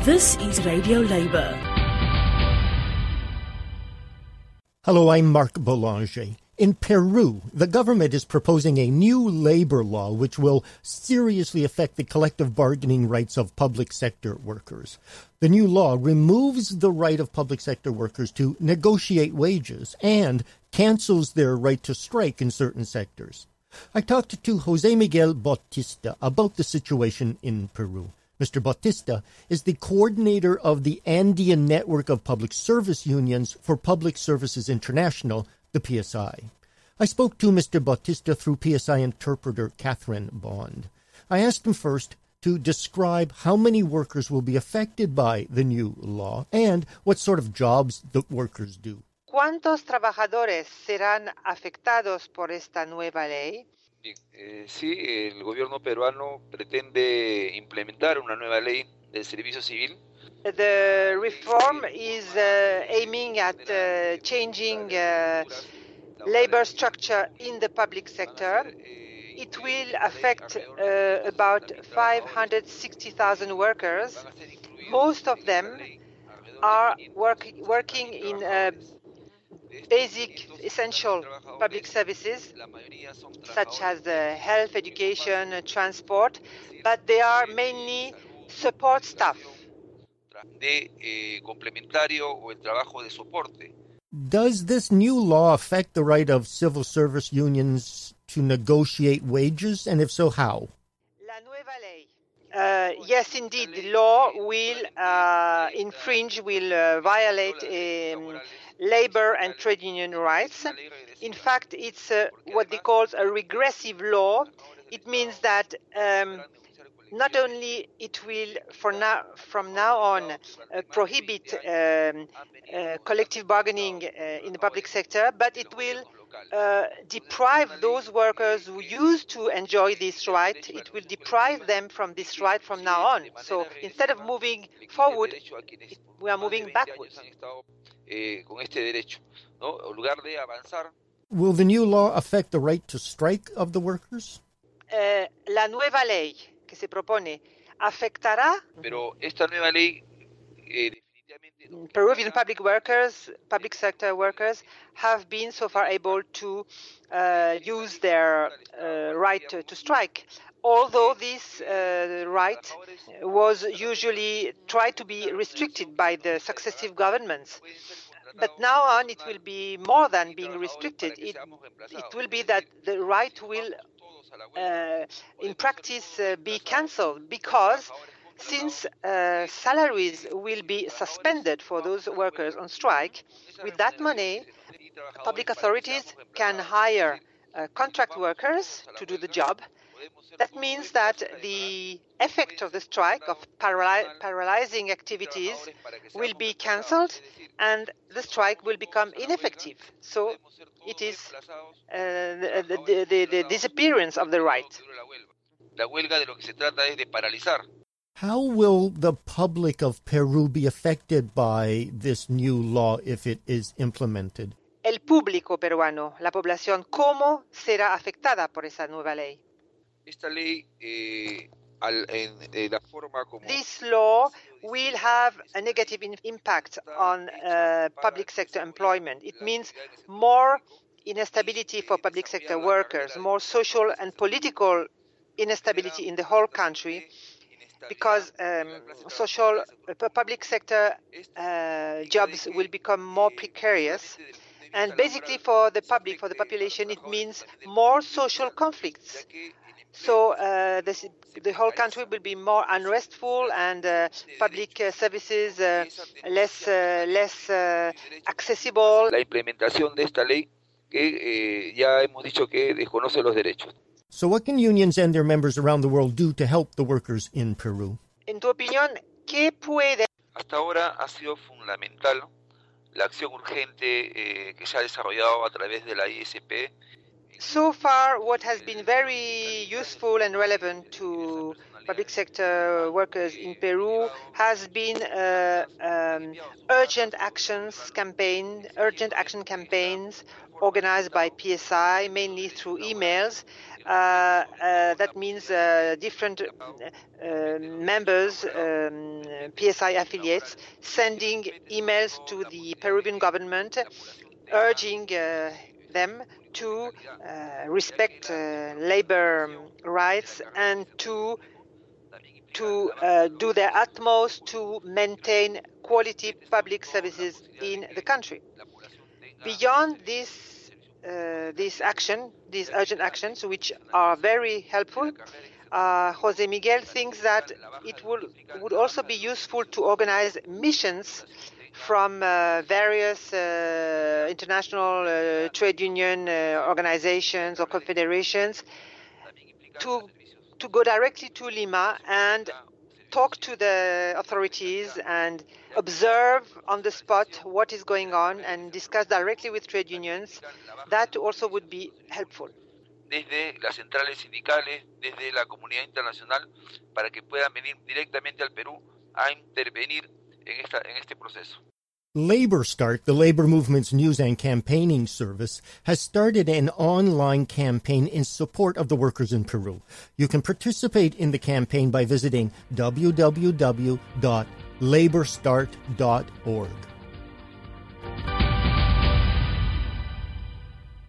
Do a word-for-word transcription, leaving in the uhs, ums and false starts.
This is Radio Labour. Hello, I'm Mark Boulanger. In Peru, the government is proposing a new labor law which will seriously affect the collective bargaining rights of public sector workers. The new law removes the right of public sector workers to negotiate wages and cancels their right to strike in certain sectors. I talked to Jose Miguel Bautista about the situation in Peru. Mister Bautista is the coordinator of the Andean Network of Public Service Unions for Public Services International, the P S I. I spoke to Mister Bautista through P S I interpreter Catherine Bond. I asked him first to describe how many workers will be affected by the new law and what sort of jobs the workers do. ¿Cuántos trabajadores serán afectados por esta nueva ley? Bien, eh, sí, el gobierno peruano pretende implementar una nueva ley del servicio civil. The reform is uh, aiming at uh, changing uh, labor structure in the public sector. It will affect uh, about five hundred sixty thousand workers. Most of them are work, working in uh, basic, essential public services, such as uh, health, education, uh, transport, but they are mainly support staff. De eh, complementario o el trabajo de soporte. Does this new law affect the right of civil service unions to negotiate wages, and if so, how? La nueva ley. Uh, yes, indeed, the law will uh, infringe, will uh, violate um, labor and trade union rights. In fact, it's uh, what they call a regressive law. It means that um, not only it will, for now, from now on, uh, prohibit um, uh, collective bargaining uh, in the public sector, but it will uh, deprive those workers who used to enjoy this right, it will deprive them from this right from now on. So instead of moving forward, it, we are moving backwards. Will the new law affect the right to strike of the workers? Uh, la nueva ley que se propone afectará. Pero esta nueva ley eh, Peruvian public workers, public sector workers, have been so far able to uh, use their uh, right to, to strike, although this uh, right was usually tried to be restricted by the successive governments. But now on, it will be more than being restricted. It, it will be that the right will, uh, in practice, uh, be cancelled, because since uh, salaries will be suspended for those workers on strike, with that money, public authorities can hire uh, contract workers to do the job. That means that the effect of the strike, of paraly- paralyzing activities, will be cancelled and the strike will become ineffective. So it is uh, the, the, the, the disappearance of the right. La huelga de lo que se trata es de paralizar. How will the public of Peru be affected by this new law if it is implemented? El público peruano, la población, ¿cómo será afectada por esa nueva ley? Esta ley, eh, al, en, de la forma como This law will have a negative in- impact on uh, public sector employment. It means more instability for public sector workers, more social and political instability in the whole country, because um, social uh, public sector uh, jobs will become more precarious. And basically for the public, for the population, it means more social conflicts. So uh, this, the whole country will be more unrestful, and uh, public uh, services uh, less uh, less uh, accessible. la implementación de esta ley que eh, ya hemos dicho que desconoce los derechos. So what can unions and their members around the world do to help the workers in Peru? En tu opinión, ¿qué puede? Hasta ahora ha sido fundamental la acción urgente eh, que se ha desarrollado a través de la I S P. So far, what has been very useful and relevant to public sector workers in Peru has been uh, um, urgent actions campaign, urgent action campaigns organized by P S I, mainly through emails. Uh, uh, that means uh, different uh, members, um, P S I affiliates, sending emails to the Peruvian government, urging uh, them to uh, respect uh, labor rights and to to uh, do their utmost to maintain quality public services in the country. Beyond this, uh, this action, these urgent actions, which are very helpful, uh, Jose Miguel thinks that it would, would also be useful to organize missions from uh, various uh, international uh, trade union uh, organizations or confederations to to go directly to Lima and talk to the authorities and observe on the spot what is going on and discuss directly with trade unions. That also would be helpful. Desde las centrales sindicales, desde la comunidad internacional, para que puedan venir directamente al Perú a intervenir en, esta, en este proceso. Labor Start, the labor movement's news and campaigning service, has started an online campaign in support of the workers in Peru. You can participate in the campaign by visiting w w w dot labor start dot org.